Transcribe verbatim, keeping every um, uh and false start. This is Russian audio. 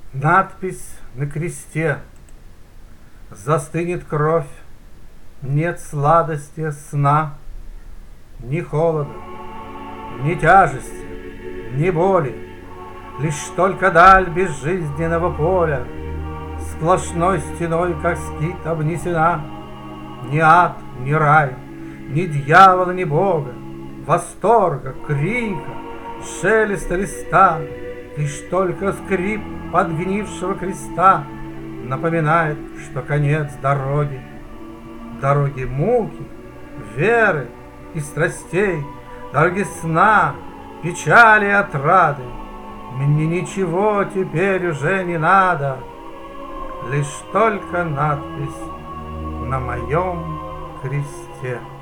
Надпись на кресте. Застынет кровь, нет сладости сна, ни холода, ни тяжести, ни боли, лишь только даль безжизненного поля сплошной стеной, как скит, обнесена. Ни ад, ни рай, ни дьявола, ни бога, восторга, крика, шелеста листа, лишь только скрип подгнившего креста напоминает, что конец дороги, дороги муки, веры и страстей, дороги сна, печали и отрады. Мне ничего теперь уже не надо, лишь только надпись на моем кресте.